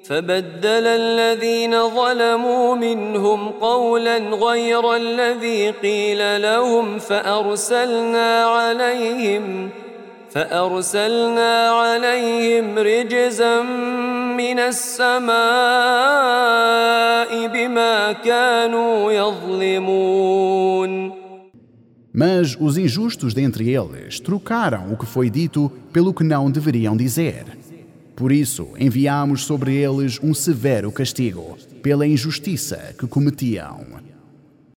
فبدل الذين ظلموا منهم قولا غير الذي قيل لهم فأرسلنا عليهم رجزا من السماء بما كانوا يظلمون. Mas os injustos dentre eles trocaram o que foi dito pelo que não deveriam dizer. Por isso, enviamos sobre eles um severo castigo, pela injustiça que cometiam.